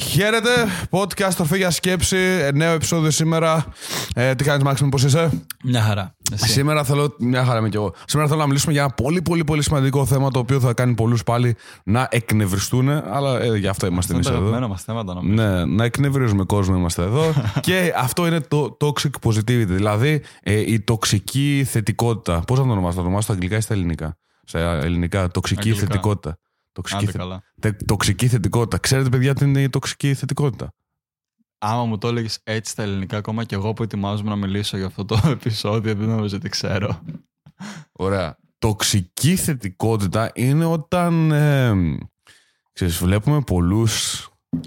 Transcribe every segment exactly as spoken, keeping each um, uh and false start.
Χαίρετε, podcast Τροφή για Σκέψη, νέο επεισόδιο σήμερα. Ε, τι κάνεις Μάξιμο, πώς είσαι? Μια χαρά. Εσύ. Σήμερα θέλω, μια χαρά είμαι κι εγώ. Σήμερα θέλω να μιλήσουμε για ένα πολύ πολύ πολύ σημαντικό θέμα, το οποίο θα κάνει πολλούς πάλι να εκνευριστούν, αλλά ε, γι' αυτό είμαστε εμείς εδώ. Είναι μας θέματα, νομίζω. Ναι, να εκνευρίζουμε κόσμο είμαστε εδώ. Και αυτό είναι το toxic positivity, δηλαδή ε, η τοξική θετικότητα. Πώς θα το ονομάσω, θα το ονομάσω στα αγγλικά ή στα ελληνικά? Στα ελληνικά, τοξική αγγλικά. θετικότητα. Τοξική, Άντε θε... καλά. τε... τοξική θετικότητα. Ξέρετε, παιδιά, τι είναι η τοξική θετικότητα? Άμα μου το έλεγες έτσι στα ελληνικά, ακόμα και εγώ που ετοιμάζομαι να μιλήσω για αυτό το επεισόδιο, δεν νομίζω ότι ξέρω. Ωραία. Τοξική θετικότητα είναι όταν ε, ξέρεις, βλέπουμε πολλούς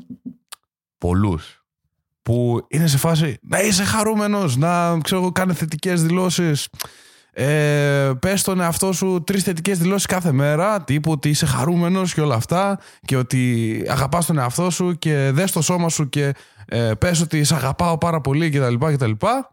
πολλούς που είναι σε φάση να είσαι χαρούμενος, να ξέρω, κάνει θετικές δηλώσεις. Ε, πες στον εαυτό σου τρεις θετικές δηλώσεις κάθε μέρα, τύπου ότι είσαι χαρούμενος και όλα αυτά, και ότι αγαπάς τον εαυτό σου και δες το σώμα σου και ε, πες ότι σε αγαπάω πάρα πολύ κτλ. κτλ.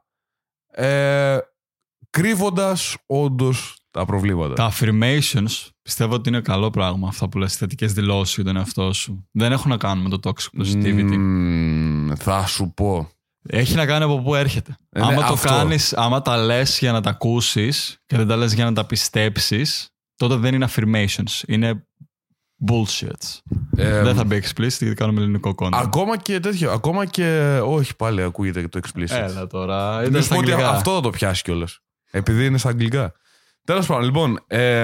Ε, κρύβοντας όντως τα προβλήματα. Τα affirmations πιστεύω ότι είναι καλό πράγμα, αυτά που λες, θετικές δηλώσεις για τον εαυτό σου. Δεν έχουν να κάνουν με το toxic positivity. Mm, θα σου πω. Έχει να κάνει από πού έρχεται. Ε, άμα ναι, το αυτό. κάνεις, άμα τα λες για να τα ακούσεις και δεν τα λες για να τα πιστέψεις, τότε δεν είναι affirmations. Είναι bullshit. Ε, δεν θα μπει explicit γιατί κάνουμε ελληνικό content. Ακόμα και τέτοιο. Ακόμα και. Όχι, πάλι ακούγεται το explicit. Έλα τώρα. Δεν Ήταν σου στα πω ότι αγγλικά. αυτό θα το πιάσει κιόλας. Επειδή είναι στα αγγλικά. Τέλος πάντων, λοιπόν. Ε,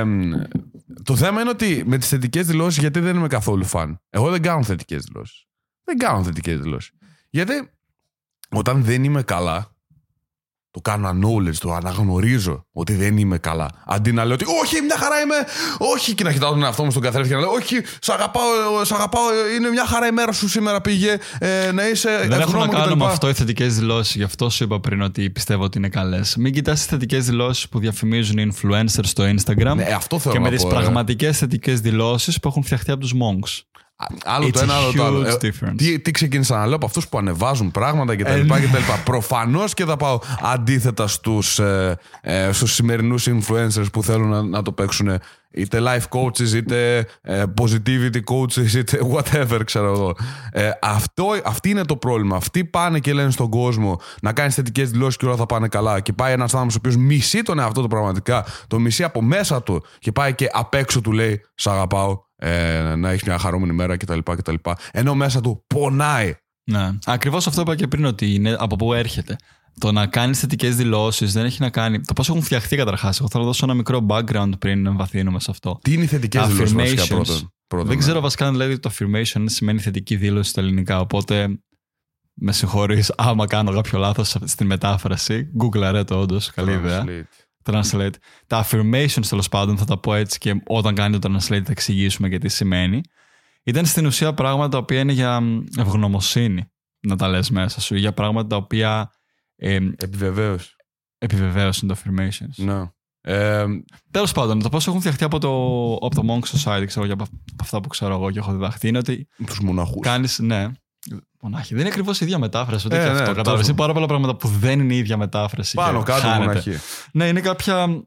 το θέμα είναι ότι με τις θετικές δηλώσεις, γιατί δεν είμαι καθόλου φαν. Εγώ δεν κάνω θετικές δηλώσεις. Δεν κάνω θετικές δηλώσεις. Γιατί όταν δεν είμαι καλά, το κάνω acknowledge, το αναγνωρίζω ότι δεν είμαι καλά. Αντί να λέω ότι όχι, μια χαρά είμαι, όχι, και να κοιτάω τον εαυτό μου στον καθρέφτη και να λέω όχι, σ' αγαπάω, σ' αγαπάω, είναι μια χαρά η μέρα σου σήμερα πήγε, ε, να είσαι ευγνώμων. Δεν έχουν να κάνουν με κτλ. αυτό οι θετικές δηλώσεις. Γι' αυτό σου είπα πριν ότι πιστεύω ότι είναι καλές. Μην κοιτάς τις θετικές δηλώσεις που διαφημίζουν οι influencers στο Instagram, Ναι, αυτό θέλω και να με τις πω, πραγματικές θετικές δηλώσεις που έχουν φτιαχτεί από τους monks. Άλλο It's το ένα, a άλλο το άλλο. huge Ε, difference. τι, τι ξεκίνησα να λέω από αυτούς που ανεβάζουν πράγματα κτλ. Προφανώς και θα πάω αντίθετα στους, ε, ε, στους σημερινούς influencers που θέλουν να, να το παίξουν, είτε life coaches, είτε ε, positivity coaches, είτε whatever, ξέρω εγώ. Ε, αυτό, αυτή είναι το πρόβλημα. Αυτοί πάνε και λένε στον κόσμο να κάνεις θετικές δηλώσεις και όλα θα πάνε καλά. Και πάει ένας άνθρωπος ο οποίος μισεί τον εαυτό του πραγματικά, το μισεί από μέσα του, και πάει και απ' έξω του λέει σ' αγαπάω. Ε, να έχει μια χαρούμενη μέρα κτλ, κτλ. Ενώ μέσα του πονάει. Ναι. Ακριβώς αυτό είπα και πριν, ότι είναι από πού έρχεται. Το να κάνεις θετικές δηλώσεις δεν έχει να κάνει. Το πώς έχουν φτιαχτεί καταρχάς. Εγώ θέλω να δώσω ένα μικρό background πριν εμβαθύνουμε σε αυτό. Τι είναι οι θετικές δηλώσεις βασικά πρώτον? πρώτον Δεν ναι. ξέρω βασικά αν λέει ότι το affirmation σημαίνει θετική δήλωση στα ελληνικά. Οπότε με συγχωρείς άμα κάνω κάποιο λάθος στην μετάφραση. Google το, όντως. Καλή ιδέα. Translate. Τα affirmations, τέλος πάντων, θα τα πω έτσι, και όταν κάνει το translate θα εξηγήσουμε και τι σημαίνει. Ήταν στην ουσία πράγματα τα οποία είναι για ευγνωμοσύνη, να τα λες μέσα σου, για πράγματα τα οποία ε, επιβεβαίωση. επιβεβαίωση είναι το affirmations. Ναι. Ε, Τέλος πάντων, το πώς έχουν φτιαχτεί από το, από το Monk Society, ξέρω, από αυτά που ξέρω εγώ και έχω διδαχθεί, είναι ότι τους μοναχούς. κάνεις, ναι, μονάχοι. Δεν είναι ακριβώς η ίδια μετάφραση. Ούτε Ε, και ναι, αυτό. Κατάλαβες. Είναι πάρα πολλά πράγματα που δεν είναι η ίδια μετάφραση. Πάνω και κάτω χάνεται. μοναχοί. Ναι, είναι κάποια,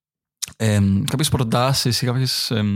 ε, κάποιες προτάσεις ή κάποιες ε,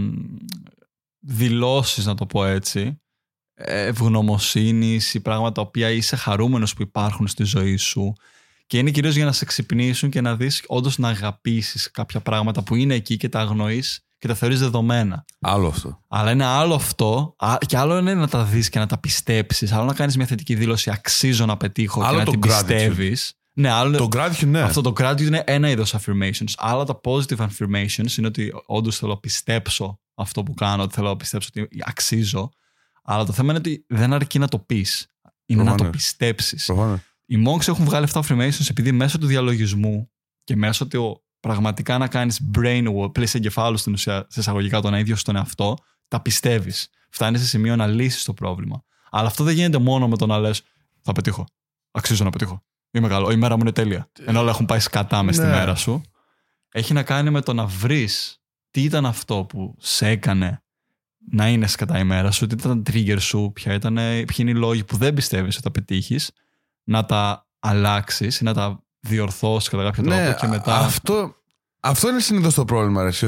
δηλώσεις, να το πω έτσι, ευγνωμοσύνης ή πράγματα τα οποία είσαι χαρούμενος που υπάρχουν στη ζωή σου, και είναι κυρίως για να σε ξυπνήσουν και να δεις όντως να αγαπήσεις κάποια πράγματα που είναι εκεί και τα αγνοείς και τα θεωρείς δεδομένα. Άλλο αυτό. Αλλά είναι άλλο αυτό, και άλλο είναι να τα δεις και να τα πιστέψεις. Άλλο να κάνεις μια θετική δήλωση, αξίζω να πετύχω, άλλο και να την gratitude. πιστεύεις. Ναι, άλλο Το gratitude, ναι. Αυτό το gratitude είναι ένα είδος affirmations. Άλλα τα positive affirmations είναι ότι όντως θέλω να πιστέψω αυτό που κάνω, ότι θέλω να πιστέψω ότι αξίζω. Αλλά το θέμα είναι ότι δεν αρκεί να το πεις. Είναι Προφανώς. να το πιστέψεις. Προφανώς. Οι monks έχουν βγάλει αυτά affirmations επειδή μέσω του διαλογισμού και μέσω του πραγματικά να κάνεις brainwash, πλήση εγκεφάλου στην ουσία, σε εισαγωγικά, τον ίδιο στον εαυτό, τα πιστεύεις. Φτάνεις σε σημείο να λύσεις το πρόβλημα. Αλλά αυτό δεν γίνεται μόνο με το να λες θα πετύχω. Αξίζω να πετύχω. Είμαι καλό. Η μέρα μου είναι τέλεια. Ενώ όλα έχουν πάει σκατά μες στη Ναι. μέρα σου. Έχει να κάνει με το να βρεις τι ήταν αυτό που σε έκανε να είναι σκατά η μέρα σου, τι ήταν τα trigger σου, ποια ήταν, ποιοι είναι οι λόγοι που δεν πιστεύεις ότι θα πετύχεις, να τα αλλάξεις ή να τα διορθώσεις κατά κάποιο Ναι, τρόπο και μετά. Αυτό, αυτό είναι συνήθως το πρόβλημα, ρε, ότι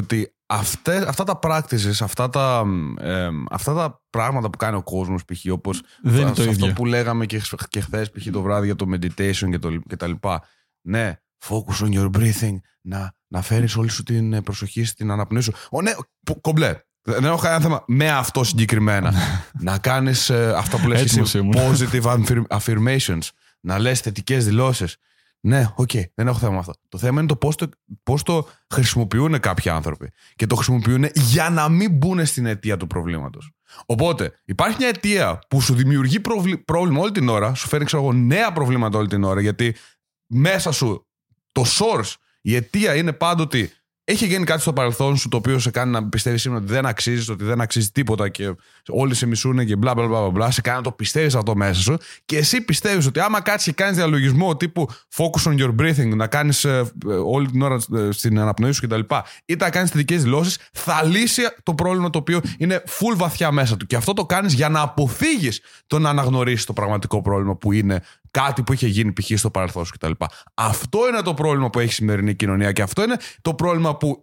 Αυτές, αυτά τα practices, αυτά τα, ε, αυτά τα πράγματα που κάνει ο κόσμος, π.χ. όπως δεν είναι αυτό το ίδιο. που λέγαμε και, και χθες π.χ. το βράδυ για το meditation και, το, και τα λοιπά. Ναι, focus on your breathing, να, να φέρεις όλη σου την προσοχή στην αναπνοή σου. Ω, ναι, κομπλέ. Δεν έχω κανένα θέμα με αυτό συγκεκριμένα. Να κάνεις ε, αυτά που λες εσύ, positive affirmations, να λες θετικές δηλώσεις. Ναι, οκ, okay, δεν έχω θέμα με αυτό. Το θέμα είναι το πώς το, πώς το χρησιμοποιούν κάποιοι άνθρωποι. Και το χρησιμοποιούν για να μην μπουν στην αιτία του προβλήματος. Οπότε, υπάρχει μια αιτία που σου δημιουργεί προβλή, πρόβλημα όλη την ώρα, σου φέρνει ξέρω εγώ νέα προβλήματα όλη την ώρα, γιατί μέσα σου το source, η αιτία είναι πάντοτε. Έχει γίνει κάτι στο παρελθόν σου το οποίο σε κάνει να πιστεύεις σήμερα ότι δεν αξίζεις, ότι δεν αξίζει τίποτα και όλοι σε μισούνε και μπλα μπλα μπλα μπλα. Σε κάνει να το πιστεύεις αυτό μέσα σου και εσύ πιστεύεις ότι άμα κάτσεις και κάνεις διαλογισμό τύπου focus on your breathing, να κάνεις ε, όλη την ώρα ε, στην αναπνοή σου κτλ. Είτε να κάνεις θετικές δηλώσεις, θα λύσει το πρόβλημα το οποίο είναι full βαθιά μέσα του. Και αυτό το κάνεις για να αποφύγεις το να αναγνωρίσεις το πραγματικό πρόβλημα που είναι κάτι που είχε γίνει π.χ. στο παρελθόν σου κτλ. Αυτό είναι το πρόβλημα που έχει η σημερινή κοινωνία και αυτό είναι το πρόβλημα που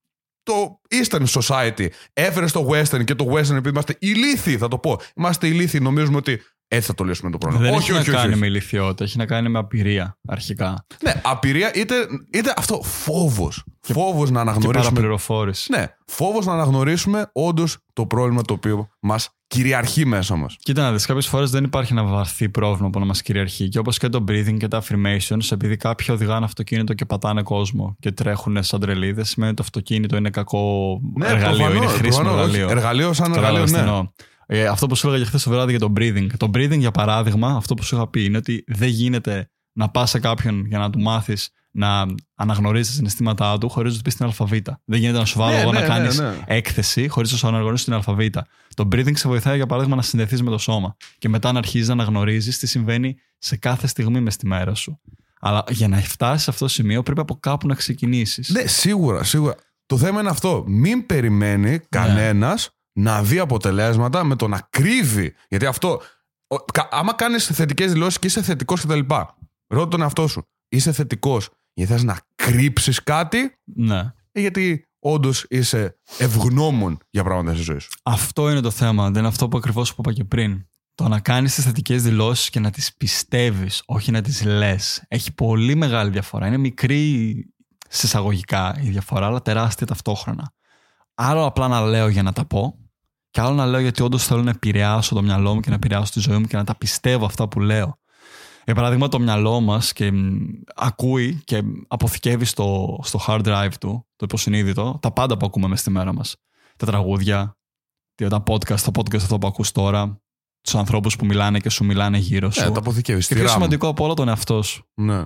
το Eastern Society έφερε στο Western και το Western επειδή είμαστε ηλίθιοι, θα το πω. Είμαστε ηλίθιοι, νομίζουμε ότι έτσι θα το λύσουμε το πρόβλημα. Δεν όχι, έχει όχι, να όχι, κάνει όχι. με ηλικιότητα, έχει να κάνει με απειρία αρχικά. Ναι, απειρία είτε, είτε αυτό φόβος. Και, φόβος να αναγνωρίσουμε. Και παραπληροφόρηση. Ναι, φόβος να αναγνωρίσουμε όντως το πρόβλημα το οποίο μας κυριαρχεί μέσα μας. Κοίτα να δεις, κάποιες φορές δεν υπάρχει ένα βαθύ πρόβλημα που να μας κυριαρχεί. Και όπως και το breathing και τα affirmations, επειδή κάποιοι οδηγάνε αυτοκίνητο και πατάνε κόσμο και τρέχουν σαν τρελίδες, σημαίνει ότι το αυτοκίνητο είναι κακό ναι, εργαλείο, προφανώς, είναι χρήσιμο προφανώς, εργαλείο. Εργαλείο σαν εργαλείο, ναι. Ε, αυτό που σου έλεγα χθες το βράδυ για το breathing. Το breathing, για παράδειγμα, αυτό που σου είχα πει είναι ότι δεν γίνεται να πας σε κάποιον για να του μάθεις να αναγνωρίζει τα συναισθήματά του χωρίς να του πει την αλφαβήτα. Δεν γίνεται να σου βάλω ναι, εγώ ναι, να κάνεις ναι, ναι. έκθεση χωρίς να σου αναγνωρίσει την αλφαβήτα. Το breathing σε βοηθάει, για παράδειγμα, να συνδεθείς με το σώμα και μετά να αρχίζεις να αναγνωρίζεις τι συμβαίνει σε κάθε στιγμή μες στη μέρα σου. Αλλά για να φτάσεις σε αυτό το σημείο πρέπει από κάπου να ξεκινήσεις. Ναι, σίγουρα, σίγουρα. Το θέμα είναι αυτό. Μην περιμένει ναι. κανένας να δει αποτελέσματα με το να κρύβει. Γιατί αυτό, άμα κάνεις θετικές δηλώσεις και είσαι θετικός κτλ., ρώτα τον εαυτό σου. Είσαι θετικός γιατί θες να κρύψεις κάτι, ναι. ή γιατί όντως είσαι ευγνώμων για πράγματα στη ζωή σου. Αυτό είναι το θέμα. Δεν είναι αυτό που ακριβώς που είπα και πριν. Το να κάνεις τις θετικές δηλώσεις και να τις πιστεύεις, όχι να τις λες, έχει πολύ μεγάλη διαφορά. Είναι μικρή συσσαγωγικά η διαφορά, αλλά τεράστια ταυτόχρονα. Άλλο απλά να λέω για να τα πω, και άλλο να λέω γιατί όντως θέλω να επηρεάσω το μυαλό μου και να επηρεάσω τη ζωή μου και να τα πιστεύω αυτά που λέω. Για παράδειγμα, το μυαλό μας και μ, ακούει και αποθηκεύει στο, στο hard drive του, το υποσυνείδητο, τα πάντα που ακούμε μες στη μέρα μας. Τα τραγούδια, τα podcast, το podcast αυτό που ακούς τώρα, τους ανθρώπους που μιλάνε και σου μιλάνε γύρω σου. Ναι, τα αποθηκεύει. Και πιο σημαντικό από όλα, τον εαυτό σου. Ναι.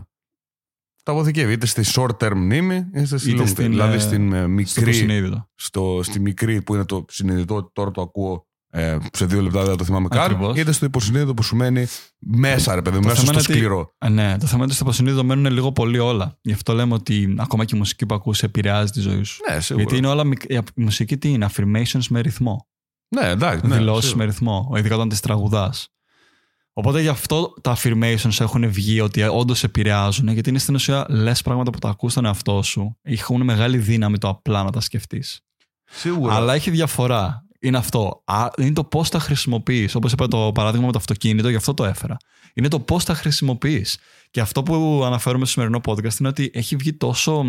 Τα αποθηκεύει είτε στη short term μνήμη, είτε στη long term. Δηλαδή στην ε, μικρή. Στο στο, στη μικρή που είναι το συνειδητό, τώρα το ακούω. Ε, σε δύο λεπτά δεν το θυμάμαι καν, είτε στο υποσυνείδητο που σου μένει μέσα, ρε παιδί, μέσα στο σκληρό. Ότι, ναι, το θέμα είναι ότι στο υποσυνείδητο μένουν λίγο πολύ όλα. Γι' αυτό λέμε ότι ακόμα και η μουσική που ακούς επηρεάζει τη ζωή σου. Ναι, σίγουρα. Γιατί είναι όλα, η μουσική τι είναι, affirmations με ρυθμό. Ναι, εντάξει. Ναι, δηλώσεις με ρυθμό, ειδικά όταν τις τραγουδάς. Οπότε γι' αυτό τα affirmations έχουν βγει ότι όντως επηρεάζουν, γιατί είναι στην ουσία λες πράγματα που τα ακούς στον εαυτό σου, έχουν μεγάλη δύναμη το απλά να τα σκεφτείς. Σίγουρα. Αλλά έχει διαφορά. Είναι αυτό. Είναι το πώς τα χρησιμοποιείς. Όπως είπα το παράδειγμα με το αυτοκίνητο, γι' αυτό το έφερα. Είναι το πώς τα χρησιμοποιείς. Και αυτό που αναφέρουμε στο σημερινό podcast είναι ότι έχει βγει τόσο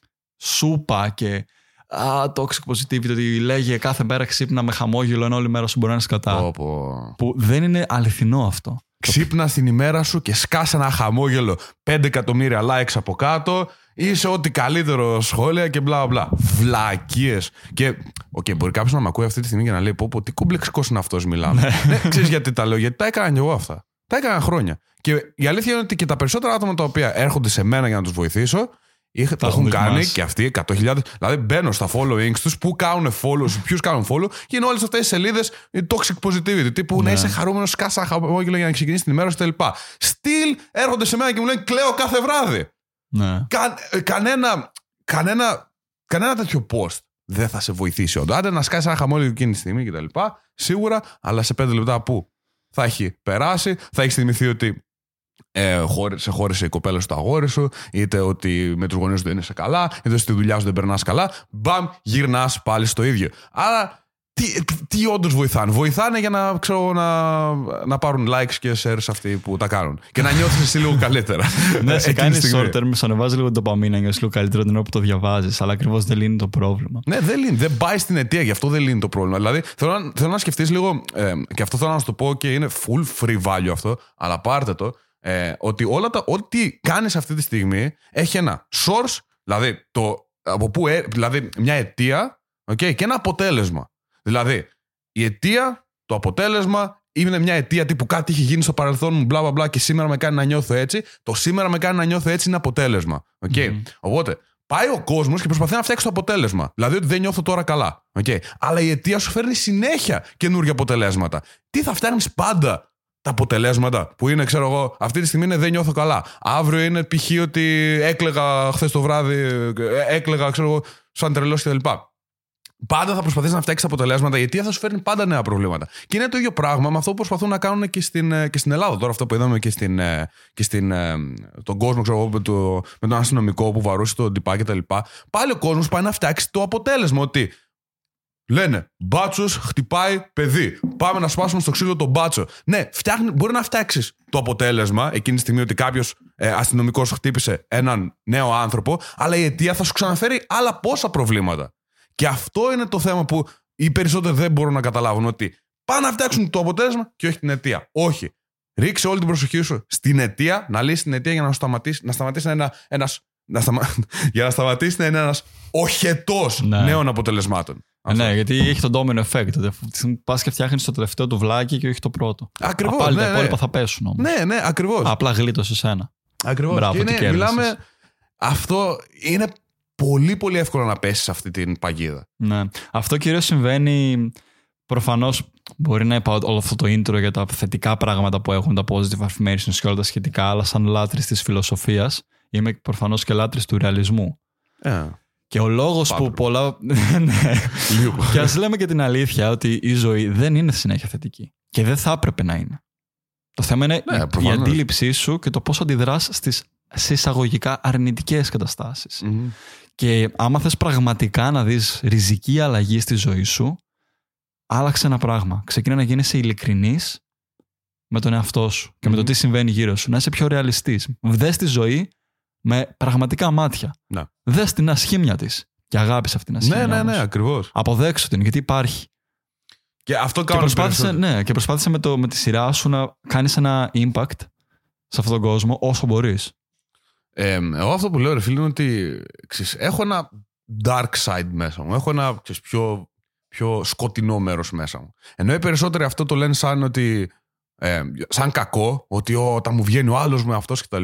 σούπα και α, toxic positivity, ότι λέγε κάθε μέρα ξύπνα με χαμόγελο ενώ όλη μέρα σου μπορεί να είναι σκατά. Οπό. Που δεν είναι αληθινό αυτό. Ξύπνα στην ημέρα σου και σκάσε ένα χαμόγελο πέντε εκατομμύρια likes από κάτω. Είσαι ό,τι καλύτερο σχόλια και μπλα μπλα. Βλακίες. Και, οκ, okay, μπορεί κάποιος να με ακούει αυτή τη στιγμή και να λέει: Πω, πω, τι κομπλεξικός είναι αυτός, μιλάμε. Ναι, ξέρεις γιατί τα λέω, γιατί τα έκανα και εγώ αυτά. Τα έκανα χρόνια. Και η αλήθεια είναι ότι και τα περισσότερα άτομα τα οποία έρχονται σε μένα για να τους βοηθήσω, τα, τα έχουν κάνει δοκιμάσει. Και αυτοί εκατό χιλιάδες. Δηλαδή μπαίνω στα followings τους, που κάνουν follow, ποιους κάνουν follow, και είναι όλες αυτές οι σελίδες toxic positivity. Τύπου ναι. να είσαι χαρούμενος, σκάσα χαμόγελο για να ξεκινήσει την ημέρα σου κτλ. Still έρχονται σε μένα και μου λένε: Κλαίω κάθε βράδυ. Ναι. Κα, κανένα, κανένα, κανένα τέτοιο post δεν θα σε βοηθήσει όντως. Άντε να σκάσει ένα χαμόγελο εκείνη τη στιγμή κτλ. Σίγουρα, αλλά σε πέντε λεπτά που θα έχει περάσει, θα έχει θυμηθεί ότι Ε, σε χώρισε η κοπέλα στο αγόρι σου, είτε ότι με τους γονείς σου δεν είσαι καλά, είτε στη δουλειά σου δεν περνάς καλά. Μπαμ, γυρνάς πάλι στο ίδιο. Άρα, τι, τι όντως βοηθάνε. Βοηθάνε για να, ξέρω, να, να πάρουν likes και shares αυτοί που τα κάνουν. Και να νιώθεις εσύ λίγο καλύτερα. Ναι, σε κάνει short term, σου ανεβάζει λίγο ντοπαμίνα, νιώθεις λίγο καλύτερα την ώρα που το διαβάζεις, αλλά ακριβώς δεν λύνει το πρόβλημα. Ναι, δεν λύνει. Δεν πάει στην αιτία, γι' αυτό δεν λύνει το πρόβλημα. Δηλαδή, θέλω να, θέλω να σκεφτείς λίγο, ε, και αυτό θέλω να σου το πω και είναι full free value αυτό, αλλά πάρτε το. Ε, ότι όλα τα, ό,τι κάνεις αυτή τη στιγμή έχει ένα source, δηλαδή, το, από που, δηλαδή μια αιτία, okay, και ένα αποτέλεσμα. Δηλαδή, η αιτία, το αποτέλεσμα είναι μια αιτία τύπου κάτι είχε γίνει στο παρελθόν μου, μπλα μπλα μπλα, και σήμερα με κάνει να νιώθω έτσι. Το σήμερα με κάνει να νιώθω έτσι είναι αποτέλεσμα. Okay. Mm-hmm. Οπότε, πάει ο κόσμος και προσπαθεί να φτιάξει το αποτέλεσμα. Δηλαδή, ότι δεν νιώθω τώρα καλά. Okay. Αλλά η αιτία σου φέρνει συνέχεια καινούργια αποτελέσματα. Τι θα φτιάχνεις πάντα? Τα αποτελέσματα που είναι, ξέρω εγώ, αυτή τη στιγμή είναι δεν νιώθω καλά. Αύριο είναι π.χ. ότι έκλαιγα χθες το βράδυ, έκλαιγα, ξέρω εγώ, σαν τρελός κτλ. Πάντα θα προσπαθείς να φτιάξεις αποτελέσματα, γιατί θα σου φέρνει πάντα νέα προβλήματα. Και είναι το ίδιο πράγμα με αυτό που προσπαθούν να κάνουν και στην, και στην Ελλάδα. Τώρα, αυτό που είδαμε και, στην, και στην, τον κόσμο, ξέρω εγώ, με, το, με τον αστυνομικό που βαρούσε τον τυπά κτλ. Πάλι ο κόσμος πάει να φτιάξει το αποτέλεσμα. Ότι λένε μπάτσος χτυπάει παιδί. Πάμε να σπάσουμε στο ξύλο τον μπάτσο. Ναι, φτιάχνει, μπορεί να φτιάξεις το αποτέλεσμα εκείνη τη στιγμή ότι κάποιος ε, αστυνομικός χτύπησε έναν νέο άνθρωπο, αλλά η αιτία θα σου ξαναφέρει άλλα πόσα προβλήματα. Και αυτό είναι το θέμα που οι περισσότεροι δεν μπορούν να καταλάβουν. Ότι πάνε να φτιάξουν το αποτέλεσμα και όχι την αιτία. Όχι. Ρίξε όλη την προσοχή σου στην αιτία, να λύσει την αιτία για να σταματήσει να, σταματήσει να είναι ένας. Να σταμα... για να σταματήσει να είναι ένας οχετός ναι. νέων αποτελεσμάτων. Ε, ναι, γιατί έχει τον domino effect. Πας και φτιάχνεις το τελευταίο του βλάκι και όχι το πρώτο. Ακριβώς. Πάλι ναι, τα υπόλοιπα ναι. θα πέσουν όμως. Ναι, ναι, ακριβώς. Απλά γλίτωσες ένα. Ακριβώς. Μπράβο, και ναι, μιλάμε. Αυτό είναι πολύ πολύ εύκολο να πέσεις σε αυτή την παγίδα. Ναι. Αυτό κυρίως συμβαίνει. Προφανώς μπορεί να είπα όλο αυτό το intro για τα θετικά πράγματα που έχουν τα positive affirmations και όλα τα σχετικά, αλλά σαν λάτρης της φιλοσοφίας είμαι προφανώς και λάτρης του ρεαλισμού. Yeah. Και ο λόγος Πάπρου. που πολλά. ναι. Και ας λέμε και την αλήθεια ότι η ζωή δεν είναι συνέχεια θετική. Και δεν θα έπρεπε να είναι. Το θέμα είναι yeah, η αντίληψή σου και το πώς αντιδράς στις σε εισαγωγικά αρνητικές καταστάσεις. Mm-hmm. Και άμα θες πραγματικά να δεις ριζική αλλαγή στη ζωή σου, άλλαξε ένα πράγμα. Ξεκίνα να γίνεσαι ειλικρινής με τον εαυτό σου και mm-hmm. με το τι συμβαίνει γύρω σου. Να είσαι πιο ρεαλιστής. Δες τη ζωή με πραγματικά μάτια. Ναι. Δες την ασχήμια της και αγάπησε αυτή την ασχήμια. Ναι, ναι, ναι, ακριβώς. Αποδέξου την, γιατί υπάρχει. Και αυτό και προσπάθησε, ναι, και προσπάθησε με, το, με τη σειρά σου να κάνεις ένα impact σε αυτόν τον κόσμο όσο μπορείς. Ε, εγώ αυτό που λέω, ρε φίλε, είναι ότι ξέρεις, έχω ένα dark side μέσα μου. Έχω ένα ξέρεις, πιο, πιο σκοτεινό μέρος μέσα μου. Ενώ οι περισσότεροι αυτό το λένε σαν ότι ε, σαν κακό, ότι ό, όταν μου βγαίνει ο άλλος με αυτός κτλ.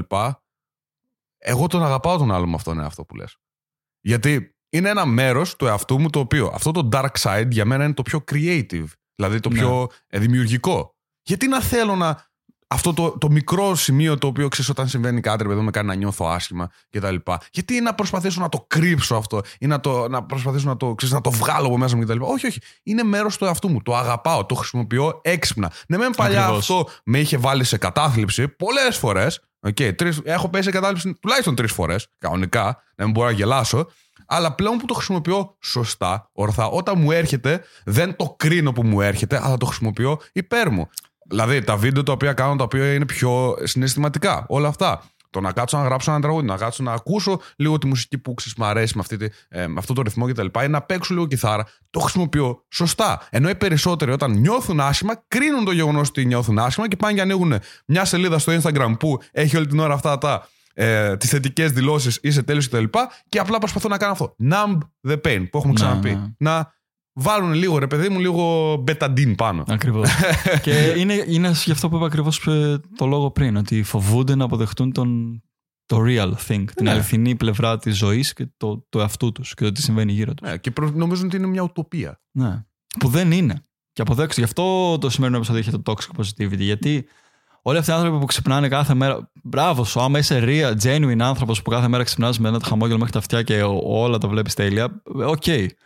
Εγώ τον αγαπάω τον άλλο με αυτόν είναι αυτό που λες. Γιατί είναι ένα μέρος του εαυτού μου το οποίο αυτό το dark side για μένα είναι το πιο creative. Δηλαδή το πιο ναι. δημιουργικό. Γιατί να θέλω να. Αυτό το, το μικρό σημείο το οποίο ξέρεις όταν συμβαίνει κάτι, παιδί, με κάνει να νιώθω άσχημα κτλ. Γιατί να προσπαθήσω να το κρύψω αυτό ή να, το, να προσπαθήσω να το, ξέρεις, να το βγάλω από μέσα μου κτλ. Όχι, όχι. Είναι μέρος του εαυτού μου. Το αγαπάω, το χρησιμοποιώ έξυπνα. Ναι, μεν παλιά Ακριβώς. αυτό με είχε βάλει σε κατάθλιψη πολλές φορές. Okay, τρεις, έχω πέσει σε κατάθλιψη τουλάχιστον τρεις φορές. Κανονικά, να μην μπορώ να γελάσω. Αλλά πλέον που το χρησιμοποιώ σωστά, ορθά, όταν μου έρχεται, δεν το κρίνω που μου έρχεται, αλλά το χρησιμοποιώ υπέρ μου. Δηλαδή τα βίντεο τα οποία κάνω, τα οποία είναι πιο συναισθηματικά. Όλα αυτά. Το να κάτσω να γράψω ένα τραγούδι, να κάτσω να ακούσω λίγο τη μουσική που ξέρεις μου αρέσει με, αυτή, ε, με αυτό το ρυθμό κτλ. Ή να παίξω λίγο κιθάρα. Το χρησιμοποιώ σωστά. Ενώ οι περισσότεροι όταν νιώθουν άσχημα, κρίνουν το γεγονός ότι νιώθουν άσχημα και πάνε και ανοίγουν μια σελίδα στο Instagram που έχει όλη την ώρα αυτά τα. Ε, τις θετικές δηλώσεις, είσαι τέλειος κτλ. Και, και απλά προσπαθώ να κάνω αυτό. Numb the pain που έχουμε ξαναπεί. Να, να. να βάλουν λίγο, ρε παιδί μου, λίγο μπεταντίν πάνω. Ακριβώς. Και είναι, είναι γι' αυτό που είπα ακριβώς το λόγο πριν, ότι φοβούνται να αποδεχτούν τον, το real thing, ναι. την αληθινή πλευρά της ζωής και το, το εαυτού τους και το τι συμβαίνει γύρω τους. Ναι, και προ, νομίζουν ότι είναι μια ουτοπία. Ναι. Που δεν είναι. Και αποδέξτε, γι' αυτό το σημερινό επεισόδιο είχε το toxic positivity, γιατί Όλοι αυτοί οι άνθρωποι που ξυπνάνε κάθε μέρα. Μπράβο σου, άμα είσαι real, genuine άνθρωπος που κάθε μέρα ξυπνάς με ένα χαμόγελο μέχρι τα αυτιά και όλα τα βλέπεις τέλεια. Οκ.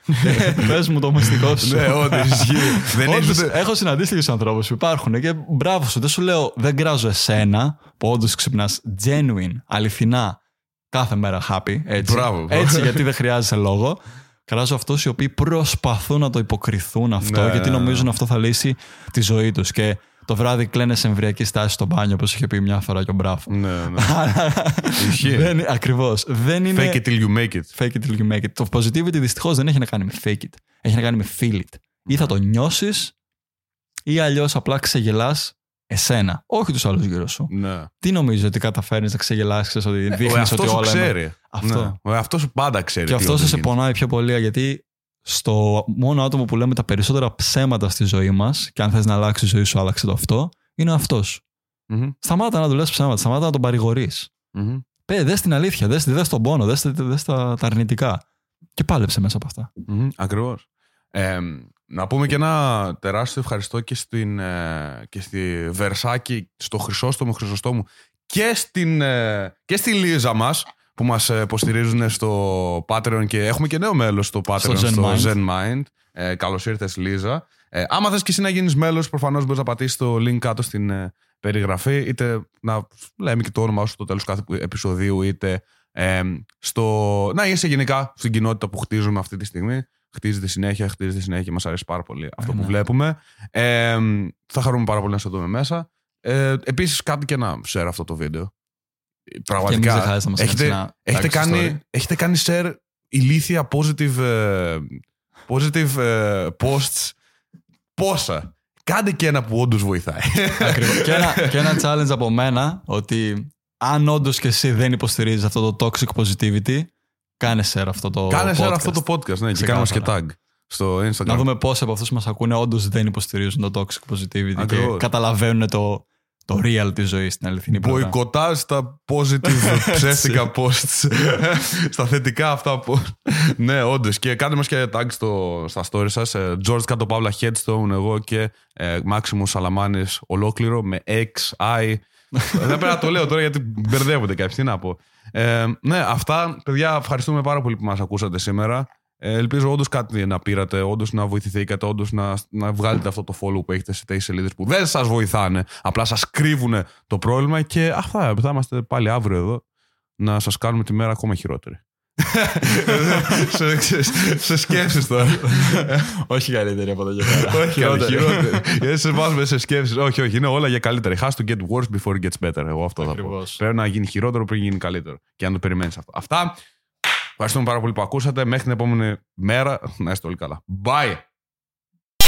Πες μου το μυστικό σου. Ναι, ό,τι ισχύει. Έχω συναντήσει τέτοιους ανθρώπους που υπάρχουν και μπράβο σου. Δεν σου λέω, δεν κράζω εσένα που όντως ξυπνάς genuine, αληθινά, κάθε μέρα happy. Έτσι, μπράβο. έτσι γιατί δεν χρειάζεσαι λόγο. Κράζω αυτούς οι οποίοι προσπαθούν να το υποκριθούν αυτό, ναι, γιατί νομίζουν αυτό θα λύσει τη ζωή τους. Και το βράδυ κλαίνε σε εμβριακή στάση στο μπάνιο, όπως είχε πει μια φορά και ο Μπράφο. Ναι, ναι. Ισχύει. Ακριβώς. Δεν είναι. Fake it till you make it. Fake it till you make it. Το positivity δυστυχώς δεν έχει να κάνει με fake it. Έχει να κάνει με feel it. Ή θα το νιώσεις, ή αλλιώς απλά ξεγελάς εσένα. Όχι τους άλλους γύρω σου. Ναι. Τι νομίζεις ότι καταφέρνεις να ξεγελάσεις, ότι δείχνεις ότι όλα ξέρει. είναι. Αυτό. Ναι. Ο εαυτός σου πάντα ξέρει. Και αυτό σε πονάει πιο πολύ, γιατί στο μόνο άτομο που λέμε τα περισσότερα ψέματα στη ζωή μας, και αν θες να αλλάξει η ζωή σου, άλλαξε το αυτό, είναι ο αυτός. Mm-hmm. Σταμάτα να του λες ψέματα, σταμάτα να τον παρηγορείς. Mm-hmm. Πέ, δες την αλήθεια, δες, δες τον πόνο, δες, δες τα, τα αρνητικά. Και πάλεψε μέσα από αυτά. Mm-hmm. Ακριβώς. Ε, να πούμε και ένα τεράστιο ευχαριστώ και, στην, ε, και στη Βερσάκη, στο Χρυσόστομο, Χρυσοστόμου και, στην, ε, και στη Λίζα μας, που μας υποστηρίζουν στο Patreon, και έχουμε και νέο μέλος στο Patreon, στο, στο Zen Mind. Ε, καλώς ήρθες, Λίζα. Ε, άμα θες και εσύ να γίνεις μέλος, προφανώς μπορείς να πατήσεις το link κάτω στην ε, περιγραφή, είτε να λέμε και το όνομά σου στο τέλος κάθε επεισοδίου, είτε ε, στο, να είσαι γενικά στην κοινότητα που χτίζουμε αυτή τη στιγμή. Χτίζεται συνέχεια, χτίζεται συνέχεια, μας αρέσει πάρα πολύ αυτό που βλέπουμε. Ε, θα χαρούμε πάρα πολύ να σε δούμε μέσα. Ε, επίσης, κάντε και ένα share αυτό το βίντεο. Πραγματικά έχετε, έχετε, κάνει, έχετε κάνει share ηλίθια positive, uh, positive uh, posts. Πόσα. Κάντε και ένα που όντως βοηθάει. Ακριβώς. και, ένα, και ένα challenge από μένα, ότι αν όντως και εσύ δεν υποστηρίζεις αυτό το toxic positivity, κάνε share αυτό το κάνε podcast. share αυτό το podcast, ναι, και κάνε μας και tag στο Instagram. Να δούμε πόσοι από αυτούς που μας ακούνε όντως δεν υποστηρίζουν το toxic positivity. Ακριβώς. Και καταλαβαίνουν το το real της ζωής, στην αληθινή πλευρά. Μποϊκοτάζ τα positive ψεύτικα posts. Στα θετικά αυτά posts. Ναι, όντως. Και κάντε μας και tag στο, στα stories σας. George κάτω παύλα Headstone, εγώ και ε, Maximus Salamani's ολόκληρο με X, I. Δεν πρέπει να το λέω τώρα γιατί μπερδεύονται κάποιοι. Τι να πω. Ε, ναι, αυτά, παιδιά, ευχαριστούμε πάρα πολύ που μας ακούσατε σήμερα. Ε, ελπίζω όντως κάτι να πήρατε, όντως να βοηθηθήκατε, όντως να, να βγάλετε αυτό το follow που έχετε σε τέτοιες σελίδες που δεν σας βοηθάνε, απλά σας κρύβουν το πρόβλημα. Και αυτά, θα είμαστε πάλι αύριο εδώ να σας κάνουμε τη μέρα ακόμα χειρότερη. σε, σε, σε σκέψεις τώρα. Όχι καλύτερη από το γεγονό. Όχι χειρότερη. Σε βάζουμε σε σκέψεις. Όχι, όχι, είναι όλα για καλύτερη. Has to get worse before it gets better. Εγώ αυτό θα πω. Πρέπει να γίνει χειρότερο πριν γίνει καλύτερο. Και αν το περιμένεις αυτό. Αυτά. Ευχαριστούμε πάρα πολύ που ακούσατε. Μέχρι την επόμενη μέρα να είστε όλοι καλά. Bye!